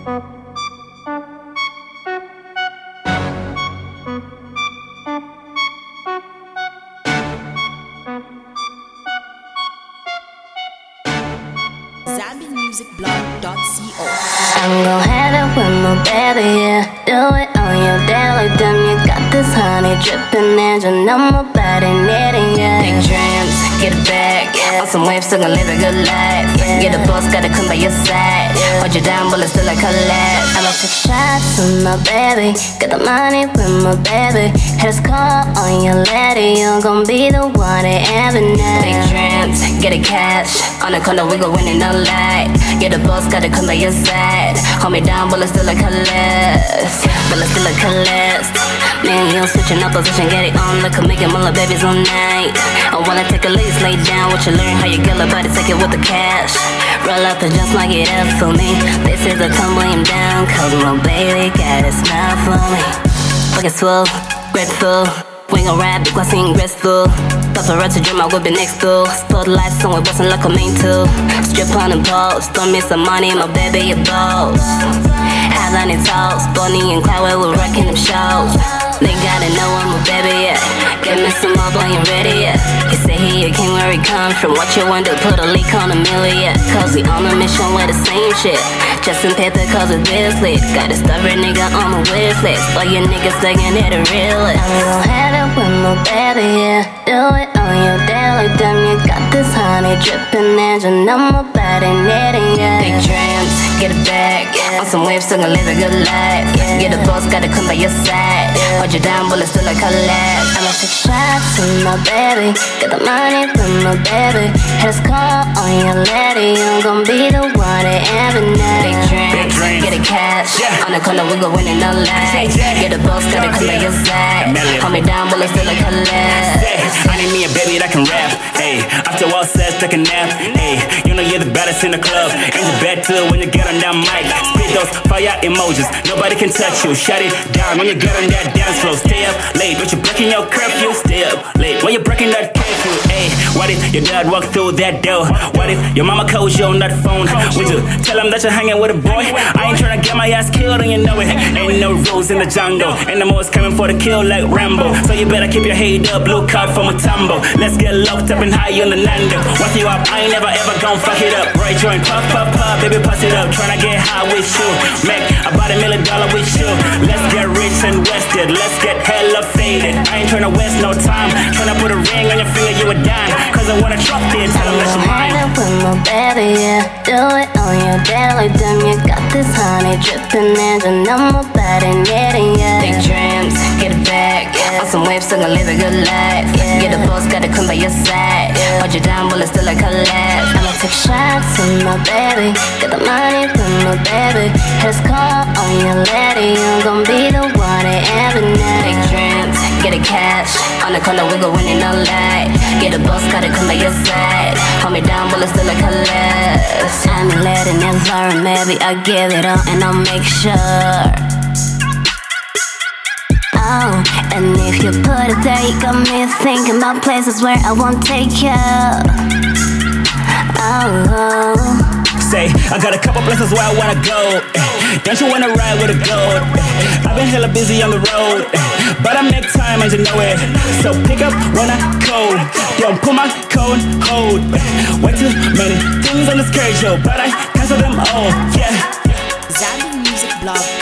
ZambianMusicBlog.co. I'm gon' have it with my baby, yeah. Do it on your daily, damn, you got this honey drippin' engine on my body, needing, yeah. Big dreams, get it back, yeah. On some waves, still gon' live a good life, yeah. Get a boss, gotta come by your side, yeah. Hold you down, but it's still like collapse. I'ma take shots with my baby, got the money with my baby. Here's call on your lady, you gon' be the one at every night. Big dreams, get it cash, on the corner, we gon' win it, no lie. Get a boss, gotta come by your side. Hold me down, but it's still like collapse. But it's still like collapse. Man, you switching up position, get it on. Look, I'm making mullah babies all night. I wanna take a lease, lay down what you learn, how you get about it, take it with the cash. Roll up and just like it up for me. This is a tumbling down, cause my baby got a smile for me. Fucking swole, grateful. We gon' rap, big glass ain't graceful. Paparazzi dream I will be next to. Spotlight somewhere bustin' like a main tool. Strip on the balls, throw me some money, my baby your balls. Headline and talks, Bonnie and Clyde, we're rockin' them shows. They gotta know I'm a baby, yeah. Get me some more when you ready, yeah. You say he a king where he comes from. What you want to put a leak on a million, yeah. Cause we on a mission with the same shit. Just in paper cause it's this lit. Got a stubborn nigga on my wish list. All you niggas thinking it a realist. I'm gon' have it with my baby, yeah. Do it on your daily, damn, you got this honey drippin' engine on my body, needing, yeah. Big dreams, get it back, yeah. On some waves, still gon' live a good life, yeah. Get a boss, gotta come by your side, yeah. Hold you down, but it's still like collapse. I'ma take shots with my baby, got the money with my baby. Here's call on your lady, you gon' be the one at every night. Big dreams, get it cash, yeah. On the corner, we gon' win it, no lie. Get a boss, gotta come by your side. Hold me down, but it's still like collapse. I need me a baby that can rap, ayy. After all said, take a nap, ayy. You know you're the baddest in the club. Ain't the bad too when you get on that mic. Spit those fire emojis, nobody can touch you. Shut it down when you get on that dance floor. Stay up late, but you're breaking your curfew. Stay up late when you're breaking that curfew, ayy. What if your dad walked through that door? What if your mama calls you on that phone? Would you tell him that you're hanging with a boy? I ain't tryna get my ass killed and you know it. Ain't no rules in the jungle, and the most coming for the kill like Rambo. So you better keep your head up, blue card from a tumble. Let's get locked up and high on the Nando. Once you up, I ain't never ever gon' fuck it up. Right joint, puff, puff, puff, baby, pass it up. Tryna get high with you, make about $1 million with you. Let's get rich and wasted, let's get hella faded. I ain't tryna waste no time, tryna put a ring on your finger, you a dime. Cause I wanna drop it, tell them that you're mine. I'm with my baby, yeah. Do it on your daily, damn, you got this honey drippin' engine on my body, needing, yeah. Big dreams, get it back, yeah. On some waves, still gon' live a good life, yeah. Get a boss, gotta come by your side, yeah. Hold you down, but it's still like collapse. I'ma take shots with my baby, got the money with my baby. Here's call on your lady, you gon' be the one at every night. Big dreams, get it cash, on the corner, we gon' win it, no lie. Get a boss, gotta come by your side. Hold me down, but it's still like collapse. I'm letting it learn, maybe I give it all and I'll make sure. Oh, and if you put it there, you got me thinking about places where I won't take you. Oh, say, I got a couple places where I wanna go. Don't you wanna ride with a goat? I've been hella busy on the road, but I make time and you know it. So pick up when I code. Don't put my code, hold. Way too many things on the schedule, but I cancel them all, yeah. ZambianMusicBlog.co.